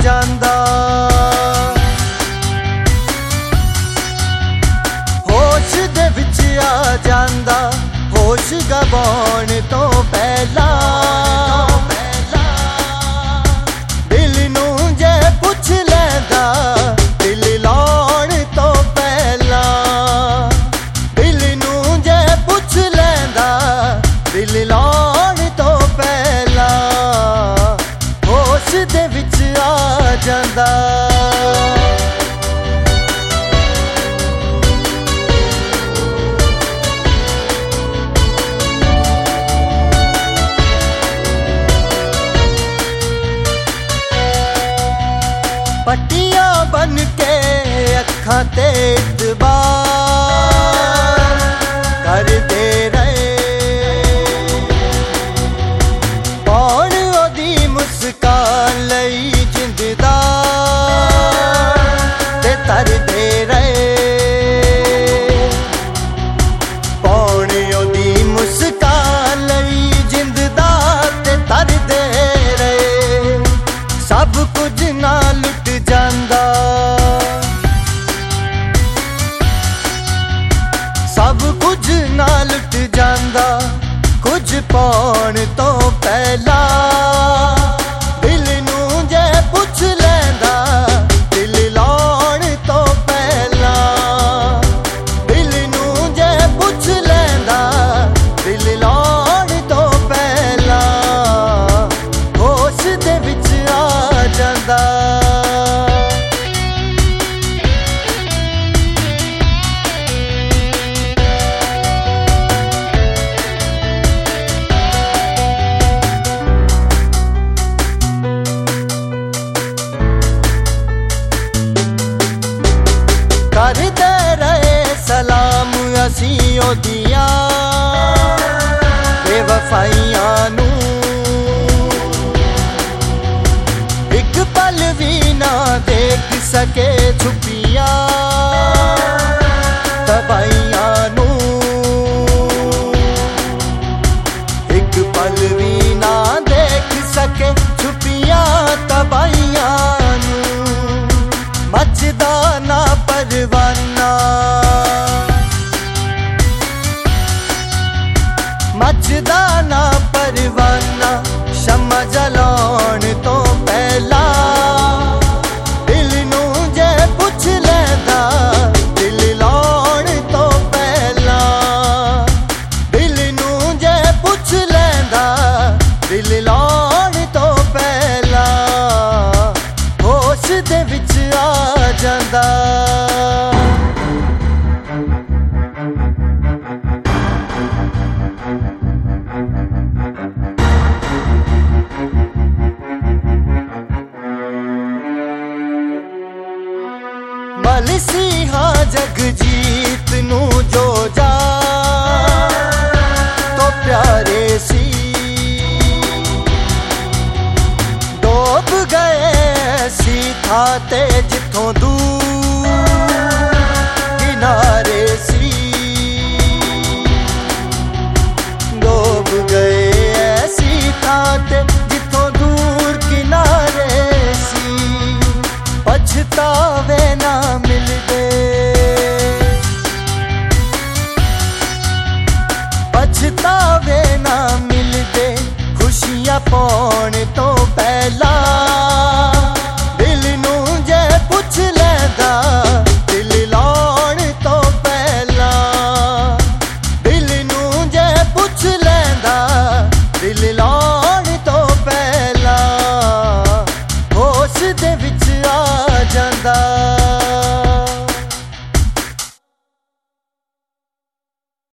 ਜਾਂਦਾ। ਹੋਸ਼ ਦੇ ਵਿੱਚ ਆ ਜਾਂਦਾ, ਹੋਸ਼ ਗਵਾਉਣ ਤੋਂ ਪਹਿਲਾਂ। ਦਿਲ ਨੂੰ ਜੇ ਪੁੱਛ ਲੈਂਦਾ, ਦਿਲ ਲਾਉਣ ਤੋਂ ਪਹਿਲਾਂ। ਦਿਲ ਨੂੰ ਜੇ ਪੁੱਛ ਲੈਂਦਾ, ਦਿਲ ਲਾਉਣ ਤੋਂ ਪਹਿਲਾਂ। ਹੋਸ਼ ਦੇ ਵਿੱਚ ਆ ਜਾਂਦਾ। ਪੱਟੀਆਂ ਬਨ ਕੇ ਅੱਖਾਂ ਤੇ ਇਤਬਾਰ ਕਰਦੇ ਰਹੇ। ਪਾਉਣ ਉਹਦੀ ਮੁਸਕਾਨ ਲਈ ਜਿੰਦਦਾ ਤੇ ਤਰਦੇ ਰਹੇ। ਪਾਉਣ ਉਹਦੀ ਮੁਸਕਾਨ ਲਈ ਜਿੰਦਦਾ ਤੇ ਤਰਦੇ ਰਹੇ। ਸਭ ਕੁਝ ਨਾ ਲੁੱਟ ਜਾਂਦਾ, ਸਭ ਕੁਝ ਨਾ ਲੁੱਟ ਜਾਂਦਾ। ਕੁਝ ਪਾਉਣ ਤੋਂ ਪਹਿਲਾਂ ਦਿਲ ਨੂੰ ਜੇ ਪੁੱਛ ਲੈਂਦਾ, ਦਿਲ ਲਾਉਣ ਤੋਂ ਪਹਿਲਾਂ। ਦਿਲ ਨੂੰ ਜੇ ਪੁੱਛ ਲੈਂਦਾ, ਦਿਲ ਲਾਉਣ ਤੋਂ ਪਹਿਲਾਂ। ਹੋਸ਼ ਦੇ ਵਿੱਚ ਆ ਜਾਂਦਾ। ਕਰਦੇ ਰਹੇ ਸਲਾਮ ਅਸੀਂ ਉਹਦੀਆਂ ਬੇਵਫਾਈਆਂ ਨੂੰ। ਇੱਕ ਪਲ ਵੀ ਨਾ ਦੇਖ ਸਕੇ ਛੁਪੀਆਂ ਤਬਾਹੀਆਂ ਨੂੰ। ਇੱਕ ਪਲ ਵੀ ਨਾ ਦੇਖ ਸਕੇ ਛੁਪੀਆਂ ਤਬਾਹੀਆਂ ਨੂੰ। ਮੱਚਦਾ ਨਾ ਪਰਵਾਨਾ, ਮੱਚਦਾ ਨਾ ਪਰਵਾਨਾ। ਸ਼ਮਾ ਜਲਾਉਣ ਤੋਂ ਪਹਿਲਾਂ ਦਿਲ ਨੂੰ ਜੇ ਪੁੱਛ ਲੈਂਦਾ, ਦਿਲ ਲਾਉਣ ਤੋਂ ਪਹਿਲਾਂ। ਦਿਲ ਨੂੰ ਜੇ ਪੁੱਛ ਲੈਂਦਾ, ਦਿਲ ਲਾਉਣ ਤੋਂ ਪਹਿਲਾਂ। ਹੋਸ਼ ਦੇ ਵਿੱਚ ਆ ਜਾਂਦਾ। ਮਲਸੀਹਾ ਜਗਜੀਤ ਨੂੰ ਜੋ ਜਾ ਤੋ ਪਿਆਰੇ ਸੀ। ਡੋਬ ਗਏ ਸੀ ਥਾਂ ਤੇ ਜਿੱਥੋਂ ਦੂਰ